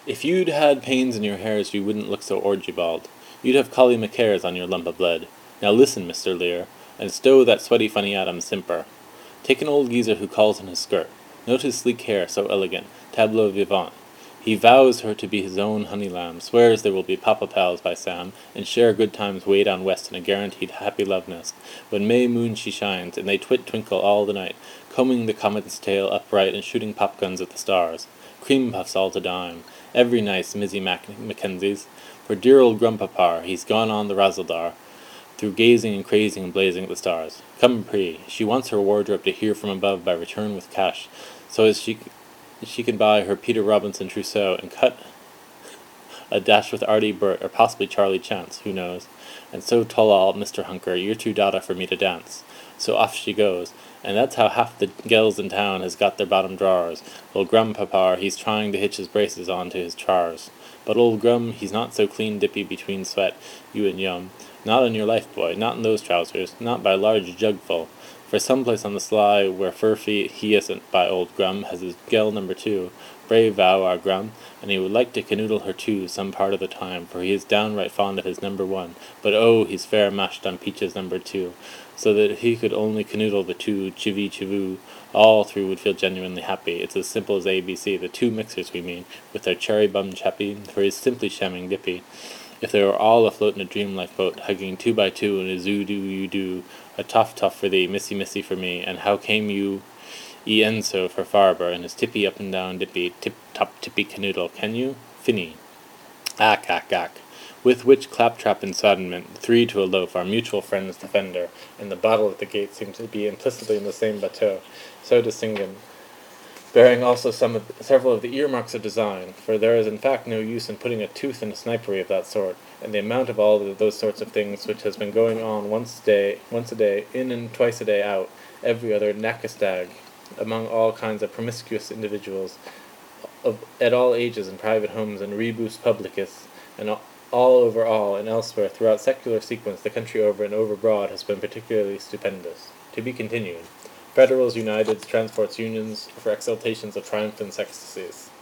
If you'd had pains in your hairs, you wouldn't look so orgy-bald. You'd have Collie McCares on your lump of lead. Now listen, Mr. Lear, and stow that sweaty funny Adam's simper. Take an old geezer who calls on his skirt. Note his sleek hair, so elegant, tableau vivant. He vows her to be his own honey lamb, swears there will be papa pals by Sam, and share good times way down west in a guaranteed happy love nest. When May moon she shines, and they twinkle all the night, combing the comet's tail upright and shooting popguns at the stars. Cream puffs all to dime. Every nice Mizzy Mackenzie's. For dear old Grandpapa, he's gone on the Razzledar, through gazing and crazing and blazing at the stars. Come Pre, she wants her wardrobe to hear from above by return with cash, so as she can buy her Peter Robinson trousseau and cut a dash with Artie Burt or possibly Charlie Chance, who knows. And so Tolal, Mr. Hunker, you're too dada for me to dance. So off she goes, and that's how half the gels in town has got their bottom drawers. Old Grandpapa, he's trying to hitch his braces on to his chars. But old Grum, he's not so clean dippy between sweat, you and Yum. Not on your life, boy, not in those trousers, not by a large jugful. For someplace on the sly where Furphy he isn't, by old Grum, has his gel number 2. Brave vow, our Grum, and he would like to canoodle her too some part of the time, for he is downright fond of his number 1, but oh, he's fair mashed on Peach's number 2, so that if he could only canoodle the 2 chivy chivoo, all 3 would feel genuinely happy. It's as simple as ABC, the 2 mixers we mean, with their cherry bum chappy, for he's simply shamming dippy. If they were all afloat in a dream lifeboat, hugging 2 by 2 in a zoo-doo-you-doo, a toff for thee, missy for me, and how came you Enso for Farber, and his tippy up and down dippy, tip-top tippy canoodle, can you? Finny. Ack. With which claptrap ensoddenment, 3 to a loaf, our mutual friends defender, and the bottle at the gate seem to be implicitly in the same bateau, so distinguished, bearing also several of the earmarks of design, for there is in fact no use in putting a tooth in a snipery of that sort, and the amount of all of those sorts of things which has been going on once a day, in and twice a day out, every other nackastag, among all kinds of promiscuous individuals, at all ages in private homes and rebus publicus, and all over all and elsewhere throughout secular sequence the country over and over broad has been particularly stupendous. To be continued. Federals, Uniteds, Transports, Unions, for exaltations of triumphant ecstasies.